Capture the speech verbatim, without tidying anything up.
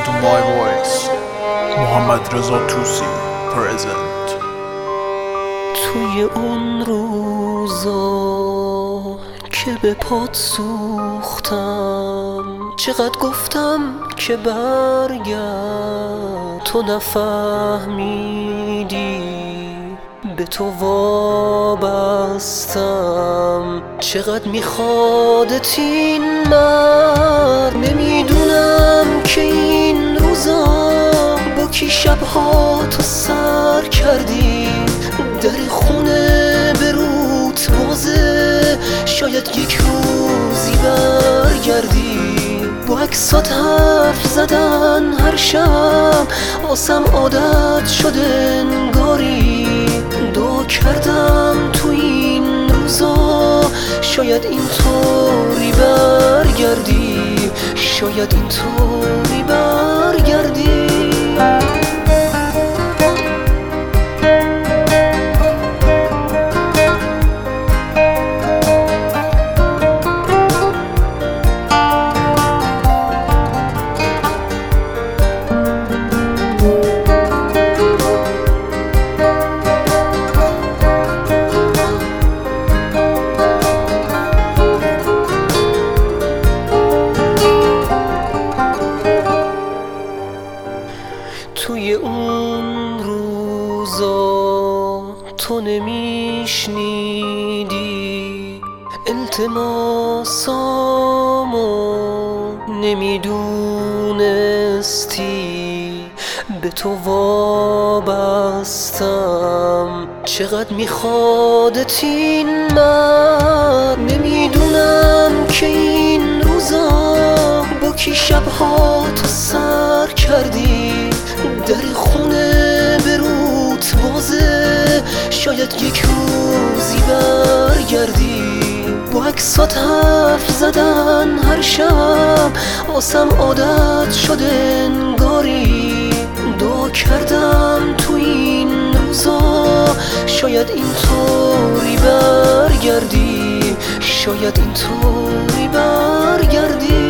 to my voice. محمد رضا توسی present. توی اون روزا که به پات سوختم، چقدر گفتم که برگرد، تو نفهمیدی به تو وابستم. چقدر میخوادت این مرد، نمیدونم که این روزا با کی شبها تو سر کردی. در خونه به روت بازه، شاید یک روزی برگردی. با عکسات حرف زدن هر شب آسم عادت شده انگاری. دعا کردم تو این روزا شاید اینطوری برگردی، شاید اینطوری برگردی. توی اون روزا تو نمیشنیدی التماسامو، نمیدونستی به تو وابستم. چقدر میخوادت این مرد، نمیدونم که این روزا با کی شبها تو سر کردی. در خونه به روت بازه، شاید یک روزی برگردی. با عکسات حرف زدن هر شب آسم عادت شده انگاری. دعا کردم تو این روزا شاید اینطوری برگردی، شاید اینطوری برگردی.